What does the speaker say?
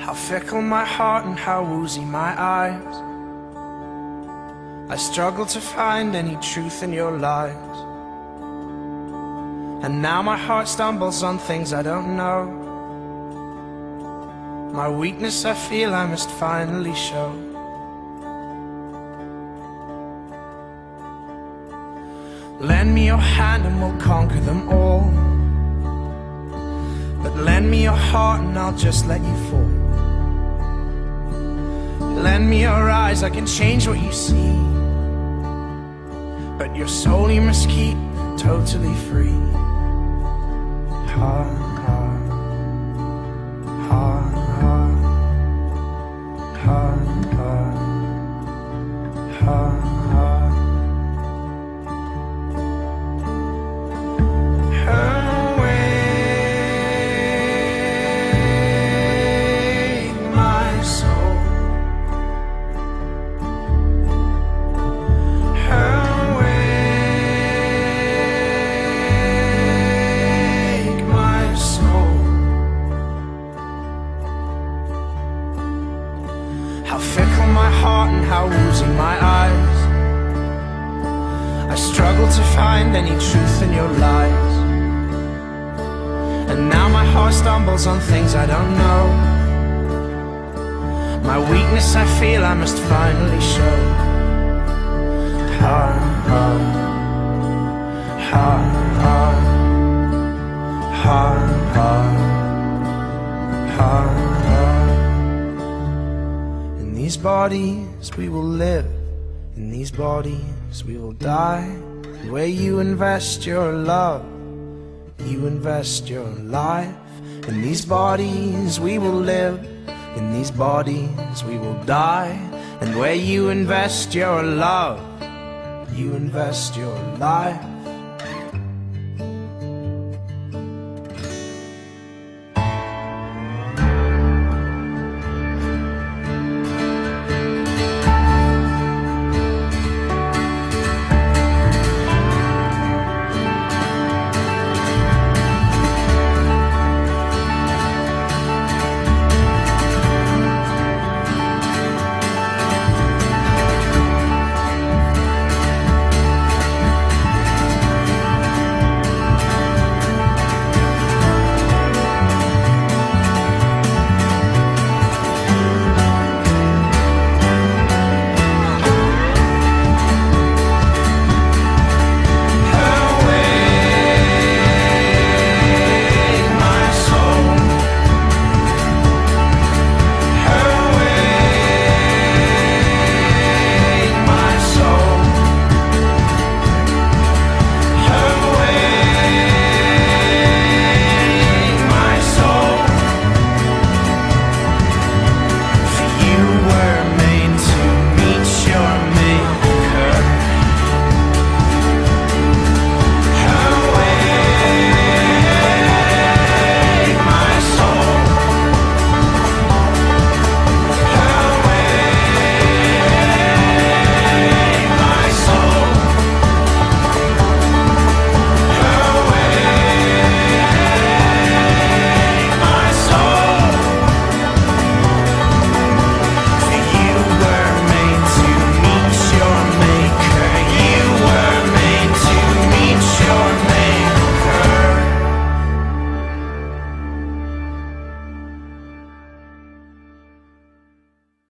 How fickle my heart and how woozy my eyes. I struggle to find any truth in your lies. And now my heart stumbles on things I don't know. My weakness I feel I must finally show. Lend me your hand and we'll conquer them all. But lend me your heart and I'll just let you fall. Lend me your eyes, I can change what you see. But your soul you must keep totally free. Ha, ha, ha, ha, ha, ha, ha. How fickle my heart and how woozy my eyes. I struggle to find any truth in your lies. And now my heart stumbles on things I don't know. My weakness I feel I must finally show. Ha, ha, ha, ha, ha, ha, ha. In these bodies we will live, in these bodies we will die. Where you invest your love, you invest your life. In these bodies we will live, in these bodies we will die. And where you invest your love, you invest your life.